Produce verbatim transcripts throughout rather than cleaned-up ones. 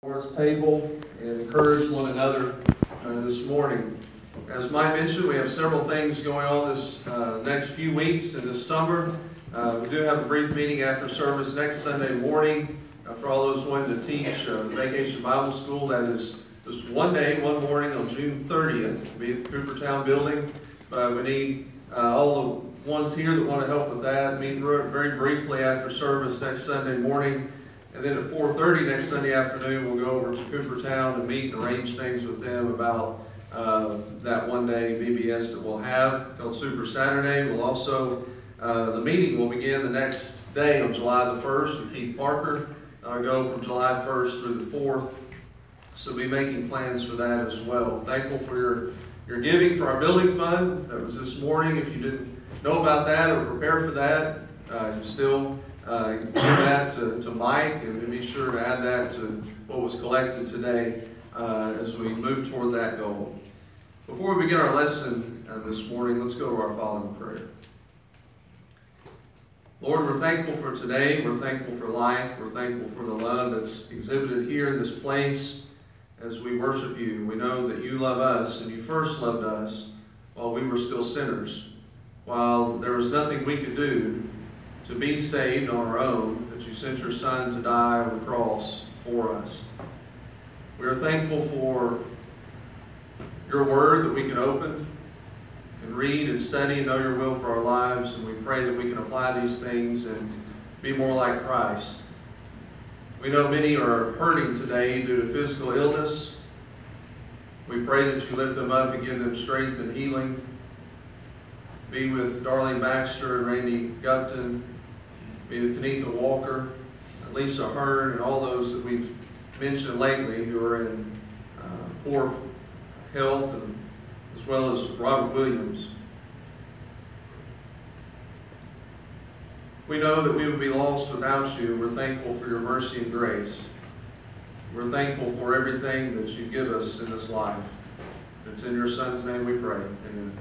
Lord's table and encourage one another uh, this morning. As Mike mentioned, we have several things going on this uh, next few weeks and this summer. Uh, we do have a brief meeting after service next Sunday morning uh, for all those wanting to teach uh, the Vacation Bible School. That is just one day, one morning on June thirtieth. We'll be at the Coopertown building. Uh, we need uh, all the ones here that want to help with that. Meet very briefly after service next Sunday morning. And then at four thirty next Sunday afternoon, we'll go over to Coopertown and meet and arrange things with them about uh, that one-day V B S that we'll have called Super Saturday. We'll also, uh, the meeting will begin the next day on July the first with Keith Parker. I'll go from July first through the fourth. So be making plans for that as well. Thankful for your, your giving for our building fund. That was this morning. If you didn't know about that or prepare for that, uh, you still Uh, give that to, to Mike, and be sure to add that to what was collected today uh, as we move toward that goal. Before we begin our lesson uh, this morning, let's go to our Father in prayer. Lord, we're thankful for today. We're thankful for life. We're thankful for the love that's exhibited here in this place as we worship you. We know that you love us, and you first loved us while we were still sinners, while there was nothing we could do to be saved on our own, that you sent your Son to die on the cross for us. We are thankful for your word that we can open and read and study and know your will for our lives, and we pray that we can apply these things and be more like Christ. We know many are hurting today due to physical illness. We pray that you lift them up and give them strength and healing. Be with Darlene Baxter and Randy Gupton. Be with Kenetha Walker, Lisa Hearn, and all those that we've mentioned lately who are in uh, poor health, and as well as Robert Williams. We know that we would be lost without you. We're thankful for your mercy and grace. We're thankful for everything that you give us in this life. It's in your Son's name we pray. Amen.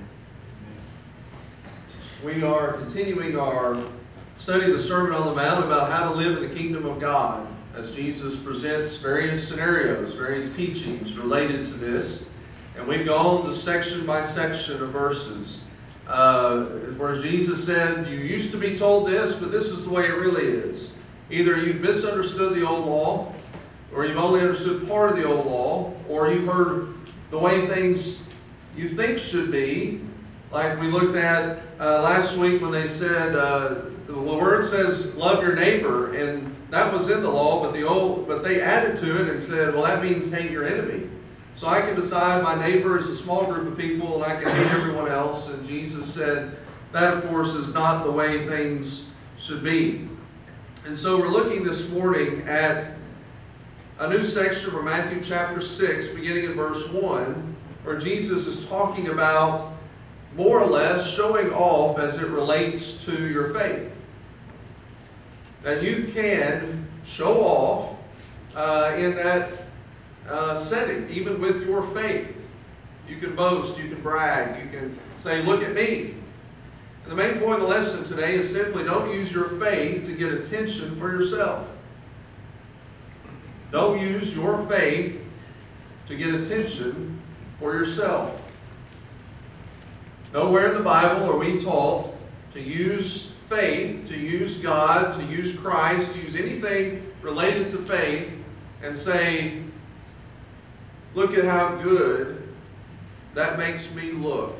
We are continuing our study of the Sermon on the Mount about how to live in the kingdom of God as Jesus presents various scenarios, various teachings related to this. And we've gone to section by section of verses. Uh, where Jesus said, you used to be told this, but this is the way it really is. Either you've misunderstood the old law, or you've only understood part of the old law, or you've heard the way things you think should be. Like we looked at uh, last week when they said, uh, the word says, love your neighbor, and that was in the law, but the old, but they added to it and said, well, that means hate your enemy. So I can decide my neighbor is a small group of people, and I can hate everyone else. And Jesus said, that, of course, is not the way things should be. And so we're looking this morning at a new section from Matthew chapter six, beginning in verse one, where Jesus is talking about more or less showing off as it relates to your faith. That you can show off uh, in that uh, setting, even with your faith. You can boast, you can brag, you can say, look at me. And the main point of the lesson today is simply don't use your faith to get attention for yourself. Don't use your faith to get attention for yourself. Nowhere in the Bible are we taught to use faith, to use God, to use Christ, to use anything related to faith and say, look at how good that makes me look.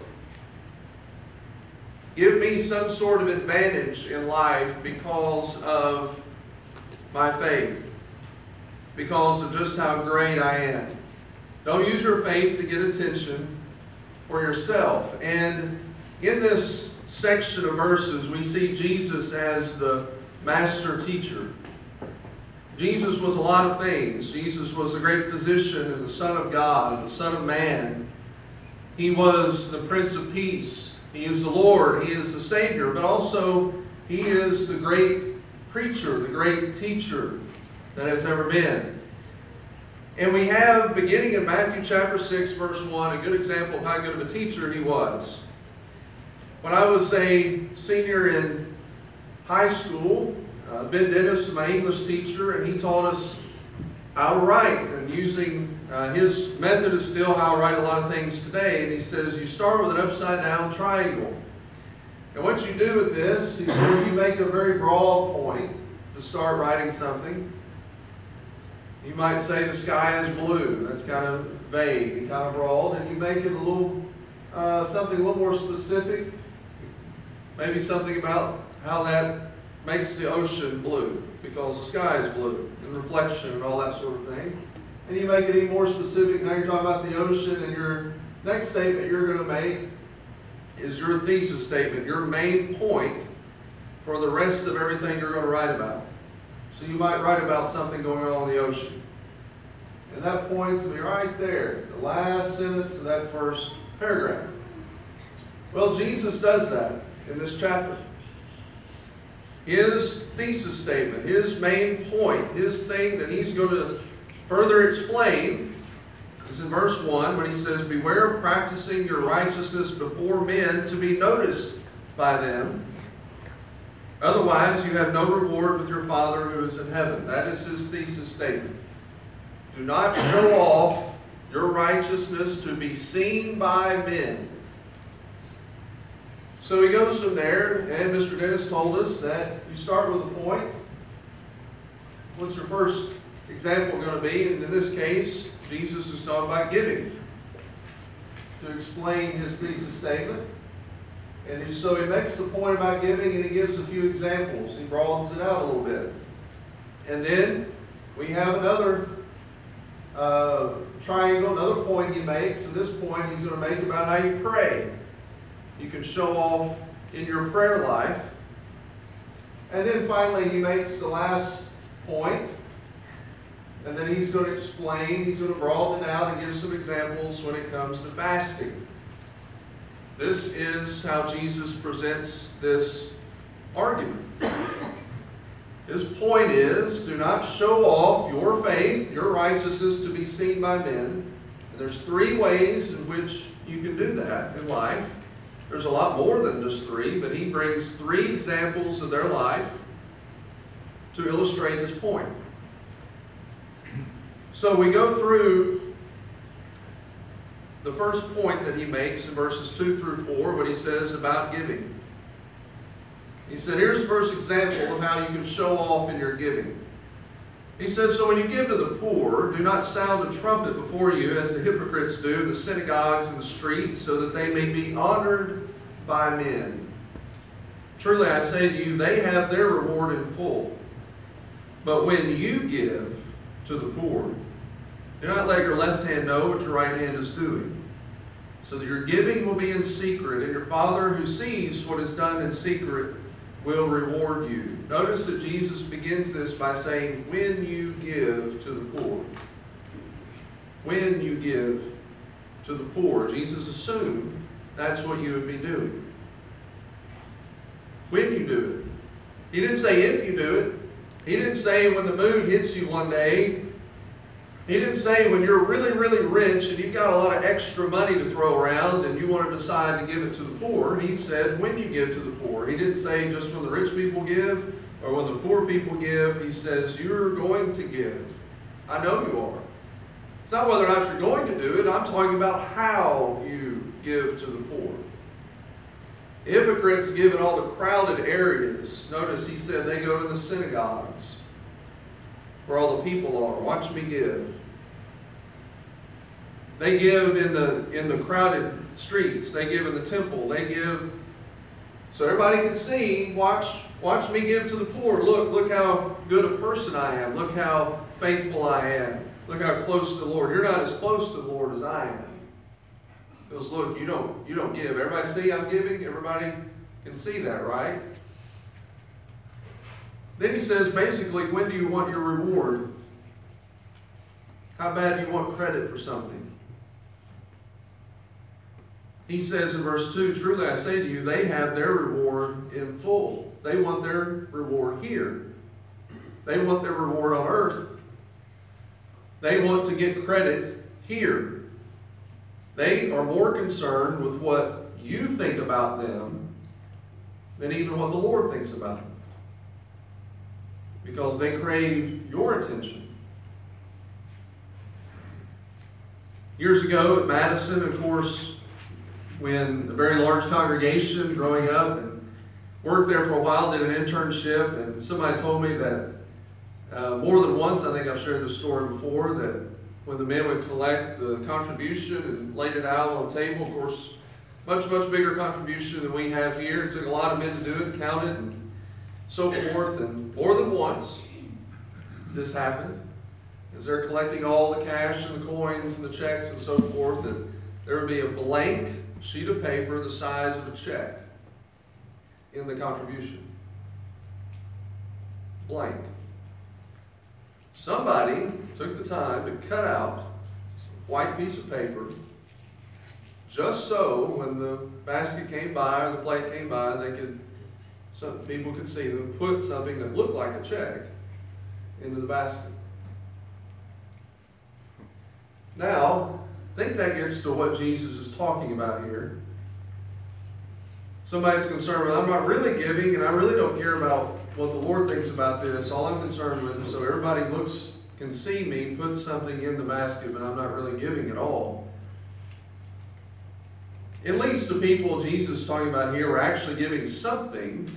Give me some sort of advantage in life because of my faith, because of just how great I am. Don't use your faith to get attention for yourself. And in this section of verses, we see Jesus as the master teacher. Jesus was a lot of things. Jesus was a great physician and the Son of God, the Son of Man. He was the Prince of Peace. He is the Lord. He is the Savior. But also, He is the great preacher, the great teacher that has ever been. And we have, beginning in Matthew chapter six, verse one, a good example of how good of a teacher he was. When I was a senior in high school, uh, Ben Dennis was my English teacher, and he taught us how to write, and using uh, his method is still how I write a lot of things today. And he says you start with an upside down triangle. And what you do with this, he said you make a very broad point to start writing something. You might say the sky is blue. That's kind of vague and kind of broad. And you make it a little, uh, something a little more specific. Maybe something about how that makes the ocean blue, because the sky is blue, and reflection and all that sort of thing. And you make it even more specific. Now you're talking about the ocean, and your next statement you're going to make is your thesis statement, your main point for the rest of everything you're going to write about. So you might write about something going on in the ocean. And that point's to be right there, the last sentence of that first paragraph. Well, Jesus does that in this chapter. His thesis statement, his main point, his thing that he's going to further explain is in verse one when he says, beware of practicing your righteousness before men to be noticed by them. Otherwise, you have no reward with your Father who is in heaven. That is his thesis statement. Do not show off your righteousness to be seen by men. So he goes from there, and Mister Dennis told us that you start with a point. What's your first example going to be? And in this case, Jesus is talking about giving to explain his thesis statement. And he, so he makes the point about giving, and he gives a few examples. He broadens it out a little bit. And then we have another uh, triangle, another point he makes. And this point he's going to make about how you pray. You can show off in your prayer life. And then finally he makes the last point. And then he's going to explain, he's going to broaden it out and give some examples when it comes to fasting. This is how Jesus presents this argument. His point is, do not show off your faith, your righteousness to be seen by men. And there's three ways in which you can do that in life. There's a lot more than just three, but he brings three examples of their life to illustrate his point. So we go through the first point that he makes in verses two through four, what he says about giving. He said, here's the first example of how you can show off in your giving. He says, so when you give to the poor, do not sound a trumpet before you, as the hypocrites do in the synagogues and the streets, so that they may be honored by men. Truly I say to you, they have their reward in full. But when you give to the poor, do not let your left hand know what your right hand is doing, so that your giving will be in secret, and your Father who sees what is done in secret will reward you. Notice that Jesus begins this by saying, when you give to the poor. When you give to the poor. Jesus assumed that's what you would be doing. When you do it. He didn't say if you do it. He didn't say when the mood hits you one day. He didn't say when you're really, really rich and you've got a lot of extra money to throw around and you want to decide to give it to the poor. He said when you give to the poor. He didn't say just when the rich people give or when the poor people give. He says you're going to give. I know you are. It's not whether or not you're going to do it. I'm talking about how you give to the poor. The hypocrites give in all the crowded areas. Notice he said they go to the synagogues where all the people are. Watch me give. They give in the in the crowded streets. They give in the temple. They give so everybody can see. Watch watch me give to the poor. Look, look how good a person I am. Look how faithful I am. Look how close to the Lord. You're not as close to the Lord as I am. Because look, you don't you don't give. Everybody see I'm giving? Everybody can see that, right? Then he says, basically, when do you want your reward? How bad do you want credit for something? He says in verse two, truly I say to you, they have their reward in full. They want their reward here. They want their reward on earth. They want to get credit here. They are more concerned with what you think about them than even what the Lord thinks about them. Because they crave your attention. Years ago at Madison, of course, when a very large congregation growing up, and worked there for a while, did an internship, and somebody told me that uh, more than once, I think I've shared this story before, that when the men would collect the contribution and laid it out on the table, of course, much, much bigger contribution than we have here. It took a lot of men to do it, count it, and so forth. And more than once, this happened. As they're collecting all the cash and the coins and the checks and so forth, that there would be a blank sheet of paper the size of a check in the contribution. Blank. Somebody took the time to cut out a white piece of paper just so when the basket came by or the plate came by, they could, some people could see them put something that looked like a check into the basket. Now, I think that gets to what Jesus is talking about here. Somebody's concerned with, I'm not really giving, and I really don't care about what the Lord thinks about this. All I'm concerned with is so everybody looks, can see me put something in the basket, but I'm not really giving at all. At least the people Jesus is talking about here were actually giving something,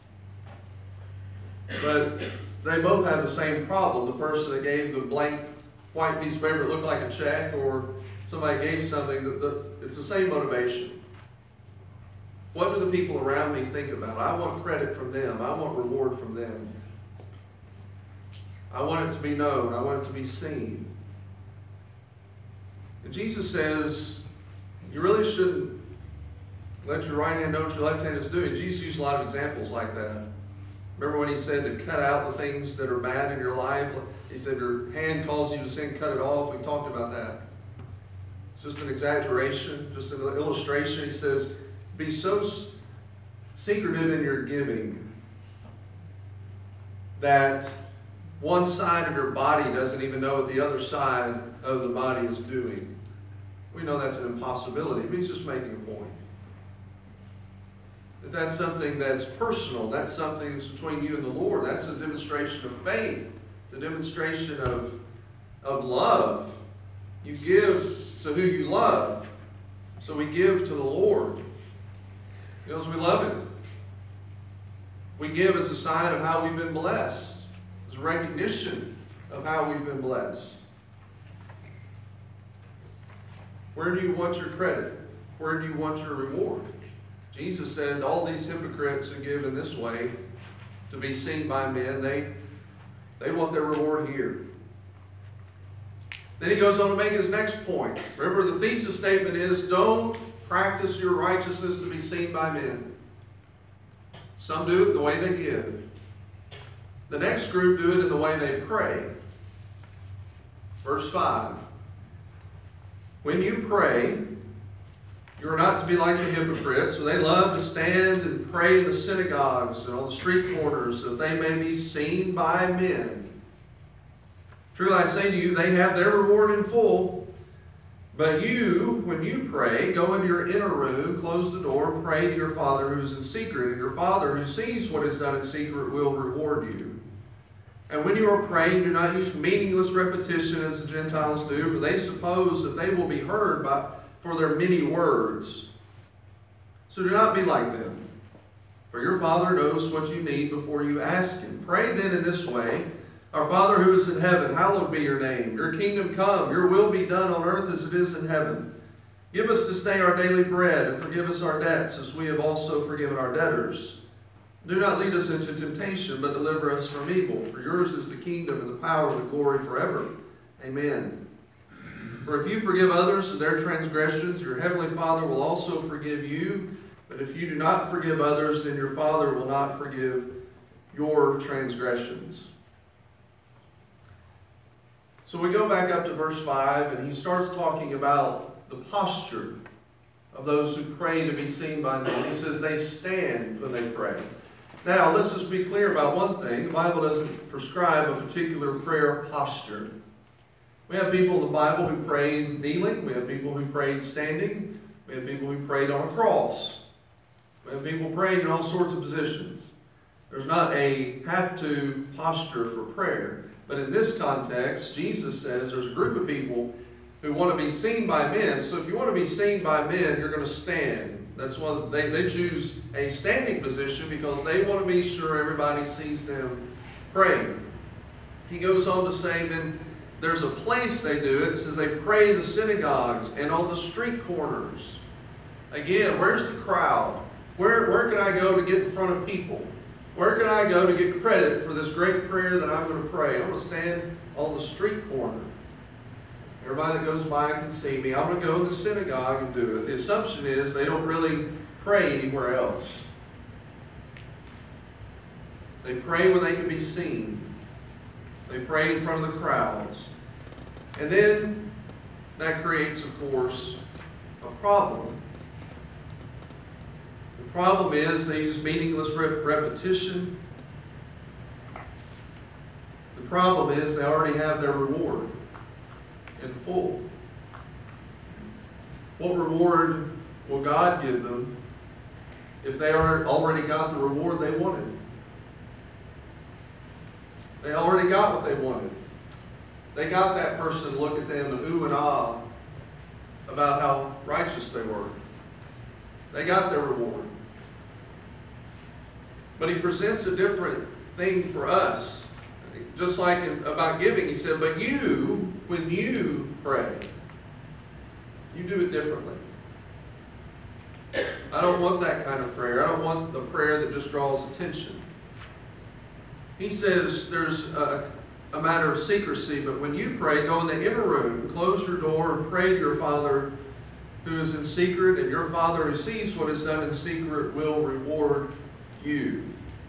but they both had the same problem. The person that gave the blank white piece of paper that looked like a check, or somebody gave something, that the, it's the same motivation. What do the people around me think about? I want credit from them. I want reward from them. I want it to be known. I want it to be seen. And Jesus says, you really shouldn't let your right hand know what your left hand is doing. Jesus used a lot of examples like that. Remember when he said to cut out the things that are bad in your life? He said your hand calls you to sin, cut it off. We talked about that. It's just an exaggeration, just an illustration. He says, be so secretive in your giving that one side of your body doesn't even know what the other side of the body is doing. We know that's an impossibility, but he's just making a point. That that's something that's personal. That's something that's between you and the Lord. That's a demonstration of faith. It's a demonstration of, of love. You give to who you love. So we give to the Lord because we love Him. We give as a sign of how we've been blessed, as a recognition of how we've been blessed. Where do you want your credit? Where do you want your reward? Jesus said all these hypocrites who give in this way to be seen by men, they, they want their reward here. Then he goes on to make his next point. Remember, the thesis statement is, don't practice your righteousness to be seen by men. Some do it in the way they give. The next group do it in the way they pray. Verse five. When you pray, you are not to be like the hypocrites, for they love to stand and pray in the synagogues and on the street corners, so that they may be seen by men. Truly I say to you, they have their reward in full. But you, when you pray, go into your inner room, close the door, and pray to your Father who is in secret. And your Father who sees what is done in secret will reward you. And when you are praying, do not use meaningless repetition as the Gentiles do, for they suppose that they will be heard by, for their many words. So do not be like them, for your Father knows what you need before you ask Him. Pray then in this way, Our Father who is in heaven, hallowed be your name. Your kingdom come, your will be done on earth as it is in heaven. Give us this day our daily bread, and forgive us our debts, as we have also forgiven our debtors. Do not lead us into temptation, but deliver us from evil. For yours is the kingdom and the power and the glory forever. Amen. For if you forgive others their transgressions, your heavenly Father will also forgive you. But if you do not forgive others, then your Father will not forgive your transgressions. So we go back up to verse five, and he starts talking about the posture of those who pray to be seen by men. He says they stand when they pray. Now, let's just be clear about one thing. The Bible doesn't prescribe a particular prayer posture. We have people in the Bible who prayed kneeling. We have people who prayed standing. We have people who prayed on a cross. We have people praying in all sorts of positions. There's not a have-to posture for prayer. But in this context, Jesus says there's a group of people who want to be seen by men. So if you want to be seen by men, you're going to stand. That's one, they, they choose a standing position because they want to be sure everybody sees them praying. He goes on to say then there's a place they do it. It says they pray in the synagogues and on the street corners. Again, where's the crowd? Where, where can I go to get in front of people? Where can I go to get credit for this great prayer that I'm going to pray? I'm going to stand on the street corner. Everybody that goes by can see me. I'm going to go in the synagogue and do it. The assumption is they don't really pray anywhere else. They pray when they can be seen. They pray in front of the crowds. And then that creates, of course, a problem. The problem is they use meaningless rep- repetition. The problem is they already have their reward in full. What reward will God give them if they are already got the reward they wanted? They already got what they wanted. They got that person to look at them and ooh and ah about how righteous they were. They got their reward. But he presents a different thing for us. Just like in, about giving, he said, but you, when you pray, you do it differently. I don't want that kind of prayer. I don't want the prayer that just draws attention. He says there's a, a matter of secrecy, but when you pray, go in the inner room, close your door, and pray to your Father who is in secret, and your Father who sees what is done in secret will reward you.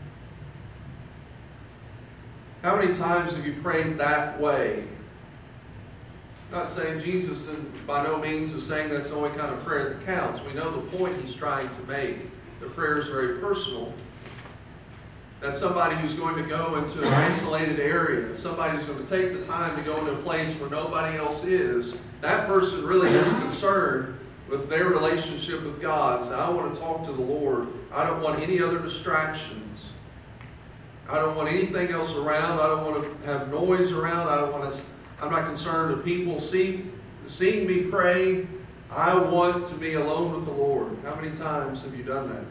How many times have you prayed that way? I'm not saying Jesus didn't, by no means is saying that's the only kind of prayer that counts. We know the point he's trying to make. The prayer is very personal. That's somebody who's going to go into an isolated area. Somebody who's going to take the time to go into a place where nobody else is. That person really is concerned with their relationship with God. So I want to talk to the Lord. I don't want any other distractions. I don't want anything else around. I don't want to have noise around. I don't want to, I'm not concerned with people see, seeing me pray. I want to be alone with the Lord. How many times have you done that?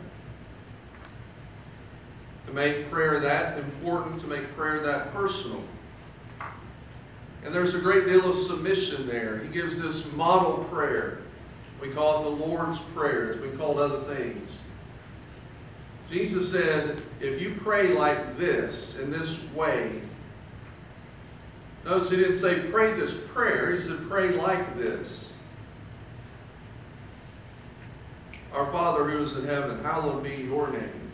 To make prayer that important, to make prayer that personal. And there's a great deal of submission there. He gives this model prayer. We call it the Lord's Prayer. It's been called other things. Jesus said, if you pray like this, in this way, notice he didn't say pray this prayer, he said pray like this. Our Father who is in heaven, hallowed be your name.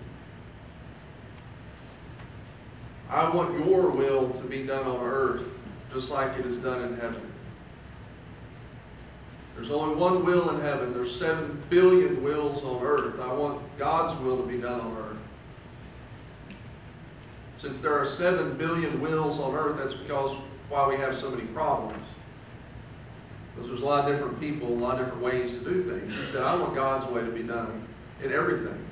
I want your will to be done on earth, just like it is done in heaven. There's only one will in heaven. There's seven billion wills on earth. I want God's will to be done on earth. Since there are seven billion wills on earth, that's because why we have so many problems. Because there's a lot of different people, a lot of different ways to do things. He said, I want God's way to be done in everything.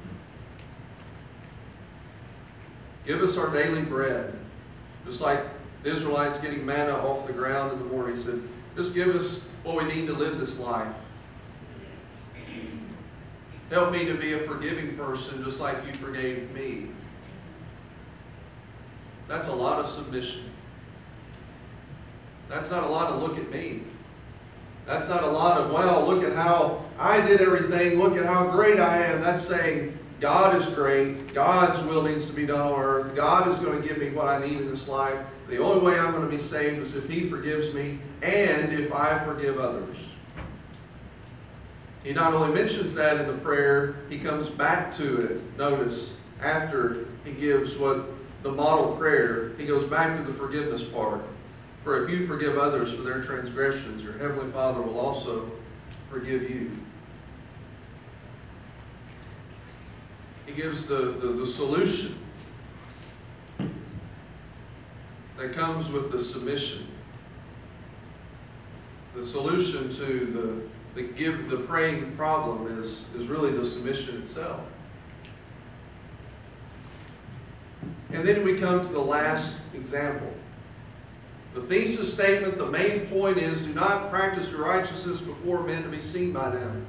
Give us our daily bread. Just like the Israelites getting manna off the ground in the morning. He said, just give us what we need to live this life. Help me to be a forgiving person just like you forgave me. That's a lot of submission. That's not a lot of look at me. That's not a lot of, well, look at how I did everything. Look at how great I am. That's saying God is great. God's will needs to be done on earth. God is going to give me what I need in this life. The only way I'm going to be saved is if he forgives me and if I forgive others. He not only mentions that in the prayer, he comes back to it. Notice, after he gives what the model prayer, he goes back to the forgiveness part. For if you forgive others for their transgressions, your heavenly Father will also forgive you. He gives the, the, the solution that comes with the submission. The solution to the, the give the praying problem is, is really the submission itself. And then we come to the last example. The thesis statement, the main point is, do not practice your righteousness before men to be seen by them.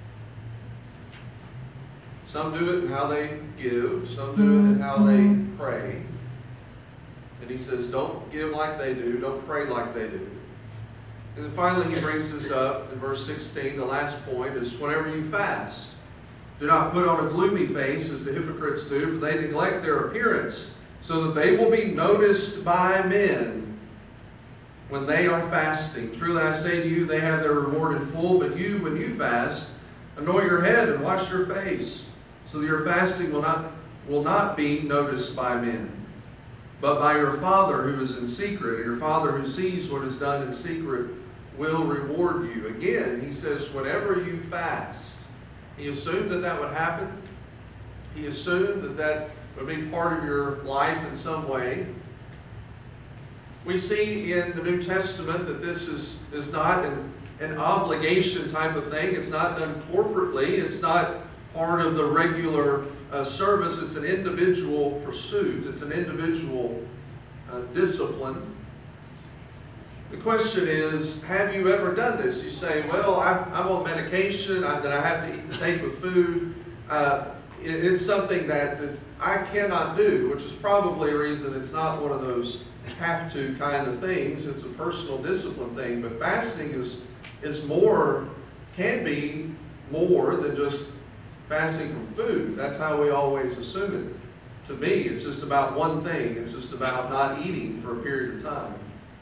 Some do it in how they give. Some do it in how they pray. And he says, don't give like they do. Don't pray like they do. And then finally he brings this up in verse sixteen. The last point is, whenever you fast, do not put on a gloomy face as the hypocrites do, for they neglect their appearance, so that they will be noticed by men when they are fasting. Truly I say to you, they have their reward in full. But you, when you fast, anoint your head and wash your face, so that your fasting will not, will not be noticed by men, but by your Father who is in secret. And your Father who sees what is done in secret will reward you. Again, he says, whenever you fast. He assumed that that would happen. He assumed that that would be part of your life in some way. We see in the New Testament that this is, is not an, an obligation type of thing. It's not done corporately. It's not part of the regular uh, service. It's an individual pursuit. It's an individual uh, discipline. The question is, have you ever done this? You say, well, I'm, I'm on medication I, that I have to eat and take with food. Uh, it, it's something that it's, I cannot do, which is probably a reason it's not one of those have to kind of things. It's a personal discipline thing. But fasting is, is more, can be more than just fasting from food. That's how we always assume it. To me, it's just about one thing. It's just about not eating for a period of time.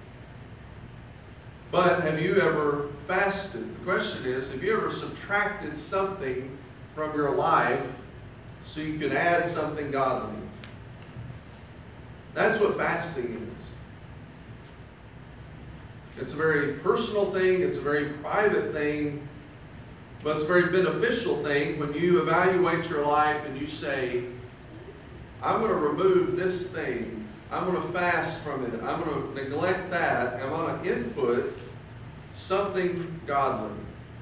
But have you ever fasted? The question is, have you ever subtracted something from your life so you could add something godly? That's what fasting is. It's a very personal thing. It's a very private thing. But it's a very beneficial thing when you evaluate your life and you say, I'm going to remove this thing. I'm going to fast from it. I'm going to neglect that. I'm going to input something godly.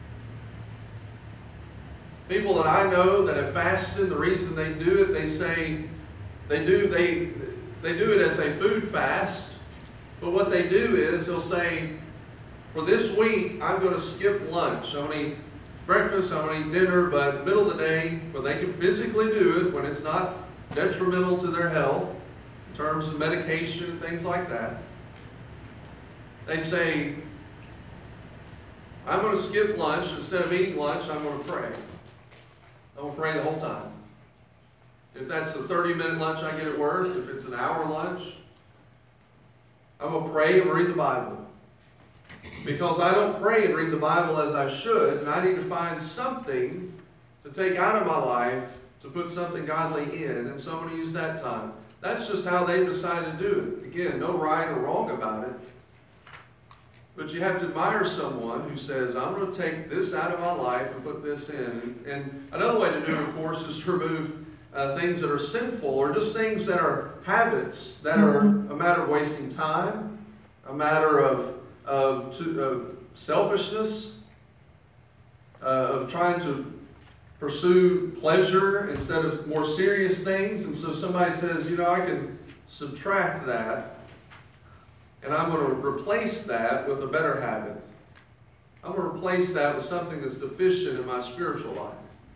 People that I know that have fasted, the reason they do it, they say they do they they do it as a food fast. But what they do is they'll say, for this week, I'm going to skip lunch. I'm going to eat breakfast, I'm going to eat dinner, but middle of the day, when they can physically do it, when it's not detrimental to their health, in terms of medication and things like that, they say, I'm going to skip lunch. Instead of eating lunch, I'm going to pray. I'm going to pray the whole time. If that's a thirty minute lunch I get at work, if it's an hour lunch, I'm going to pray and read the Bible. Because I don't pray and read the Bible as I should, and I need to find something to take out of my life to put something godly in, and then somebody use that time. That's just how they decided to do it. Again, no right or wrong about it. But you have to admire someone who says, I'm going to take this out of my life and put this in. And another way to do it, of course, is to remove uh, things that are sinful, or just things that are habits, that are a matter of wasting time, a matter of, of, to, of selfishness, uh, of trying to pursue pleasure instead of more serious things. And so somebody says, you know, I can subtract that, and I'm going to replace that with a better habit. I'm going to replace that with something that's deficient in my spiritual life.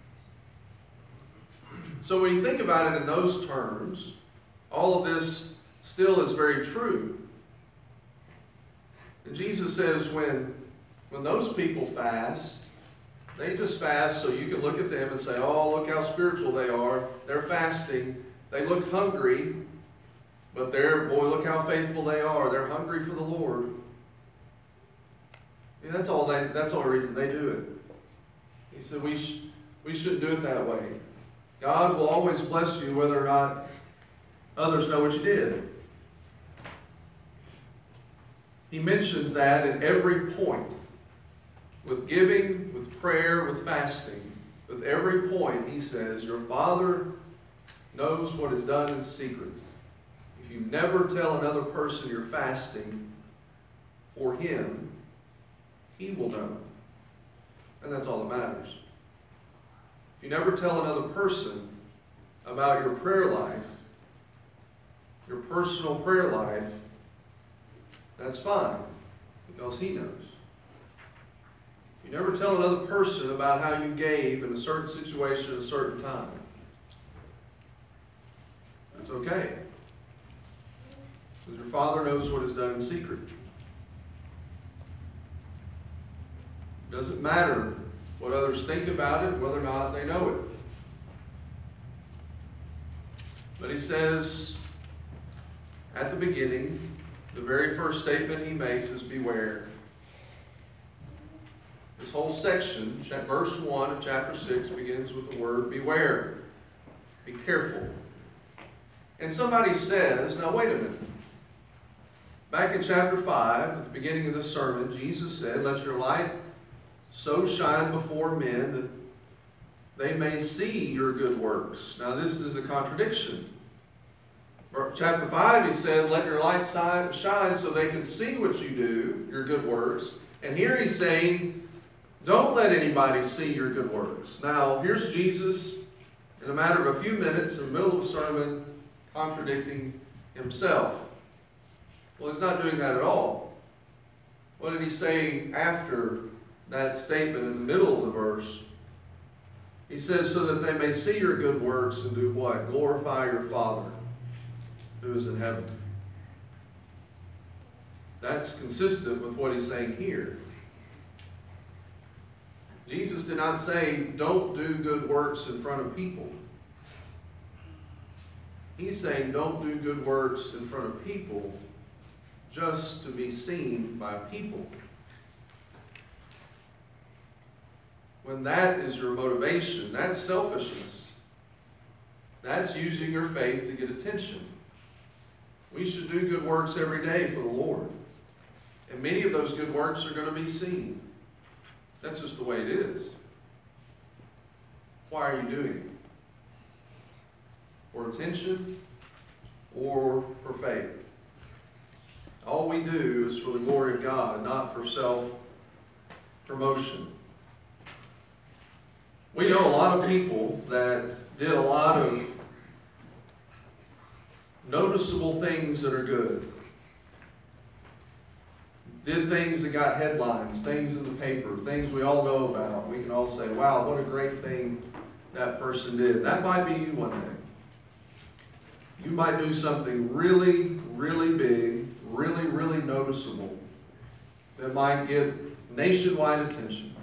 So when you think about it in those terms, all of this still is very true. And Jesus says when, when those people fast, they just fast so you can look at them and say, oh, look how spiritual they are. They're fasting. They look hungry, but they're, boy, look how faithful they are. They're hungry for the Lord. And that's all they, that's all the reason they do it. He said we, sh- we shouldn't do it that way. God will always bless you whether or not others know what you did. He mentions that in every point. With giving, with prayer, with fasting. With every point, he says, your Father knows what is done in secret. If you never tell another person you're fasting for him, he will know. And that's all that matters. If you never tell another person about your prayer life, your personal prayer life, that's fine, because He knows. You never tell another person about how you gave in a certain situation at a certain time. That's okay. Because your Father knows what is done in secret. It doesn't matter what others think about it, whether or not they know it. But He says, at the beginning, the very first statement He makes is beware. This whole section, verse one of chapter six, begins with the word beware. Be careful. And somebody says, now wait a minute. Back in chapter five, at the beginning of this sermon, Jesus said, let your light so shine before men that they may see your good works. Now this is a contradiction. Chapter five, He said, let your light shine so they can see what you do, your good works. And here He's saying, don't let anybody see your good works. Now, here's Jesus, in a matter of a few minutes, in the middle of a sermon, contradicting Himself. Well, He's not doing that at all. What did He say after that statement in the middle of the verse? He says, so that they may see your good works and do what? Glorify your Father who is in heaven. That's consistent with what He's saying here. Jesus did not say, don't do good works in front of people. He's saying, don't do good works in front of people just to be seen by people. When that is your motivation, that's selfishness. That's using your faith to get attention. We should do good works every day for the Lord. And many of those good works are going to be seen. That's just the way it is. Why are you doing it? For attention or for faith? All we do is for the glory of God, not for self-promotion. We know a lot of people that did a lot of noticeable things that are good. Did things that got headlines, things in the paper, things we all know about. We can all say, wow, what a great thing that person did. That might be you one day. You might do something really, really big, really, really noticeable that might get nationwide attention.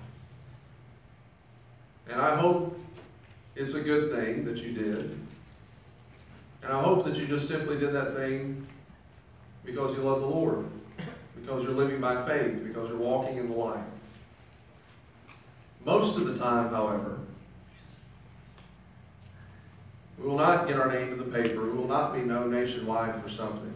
And I hope it's a good thing that you did. And I hope that you just simply did that thing because you love the Lord. Because you're living by faith, because you're walking in the light. Most of the time, however, we will not get our name in the paper. We will not be known nationwide for something.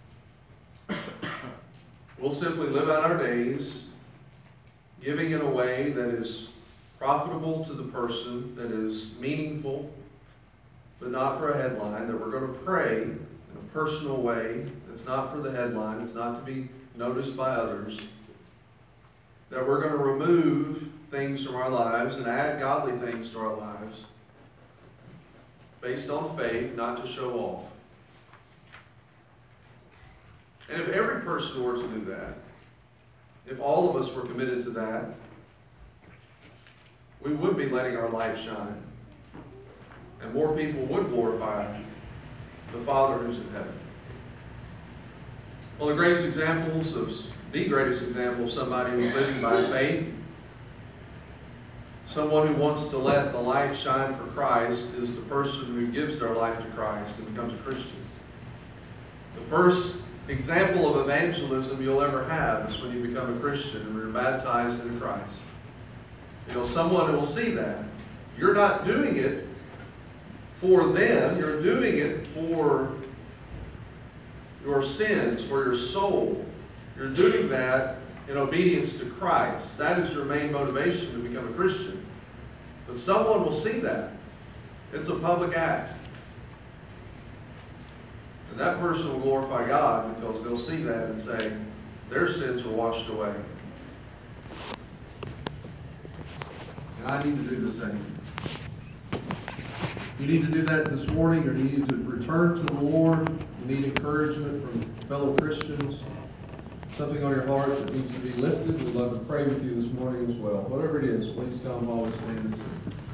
We'll simply live out our days giving in a way that is profitable to the person, that is meaningful, but not for a headline, that we're going to pray in a personal way. It's not for the headline. It's not to be noticed by others, that we're going to remove things from our lives and add godly things to our lives based on faith, not to show off. And if every person were to do that, if all of us were committed to that, we would be letting our light shine. And more people would glorify the Father who's in heaven. Well, the greatest examples of, the greatest example of somebody who's living by faith, someone who wants to let the light shine for Christ, is the person who gives their life to Christ and becomes a Christian. The first example of evangelism you'll ever have is when you become a Christian and you're baptized into Christ. You know, someone will see that. You're not doing it for them, you're doing it for your sins, for your soul. You're doing that in obedience to Christ. That is your main motivation to become a Christian. But someone will see that. It's a public act. And that person will glorify God because they'll see that and say, their sins were washed away. And I need to do the same. You need to do that this morning, or you need to return to the Lord. You need encouragement from fellow Christians. something on your heart that needs to be lifted, we'd love to pray with you this morning as well. Whatever it is, please come while we stand and sing.